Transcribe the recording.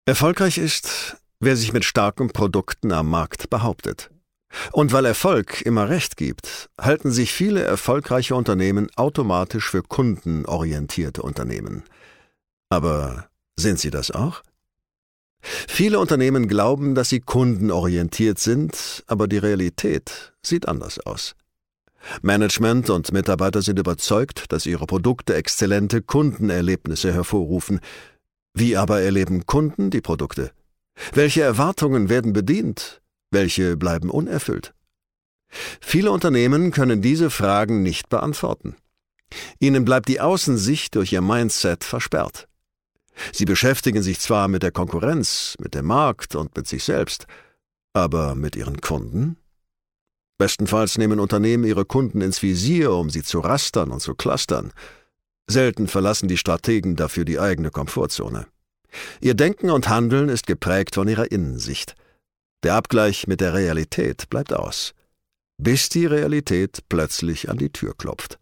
Erfolgreich ist, wer sich mit starken Produkten am Markt behauptet. Und weil Erfolg immer Recht gibt, halten sich viele erfolgreiche Unternehmen automatisch für kundenorientierte Unternehmen. Aber sind sie das auch? Viele Unternehmen glauben, dass sie kundenorientiert sind, aber die Realität sieht anders aus. Management und Mitarbeiter sind überzeugt, dass ihre Produkte exzellente Kundenerlebnisse hervorrufen. Wie aber erleben Kunden die Produkte? Welche Erwartungen werden bedient? Welche bleiben unerfüllt? Viele Unternehmen können diese Fragen nicht beantworten. Ihnen bleibt die Außensicht durch ihr Mindset versperrt. Sie beschäftigen sich zwar mit der Konkurrenz, mit dem Markt und mit sich selbst, aber mit ihren Kunden? Bestenfalls nehmen Unternehmen ihre Kunden ins Visier, um sie zu rastern und zu clustern. Selten verlassen die Strategen dafür die eigene Komfortzone. Ihr Denken und Handeln ist geprägt von ihrer Innensicht. Der Abgleich mit der Realität bleibt aus, bis die Realität plötzlich an die Tür klopft.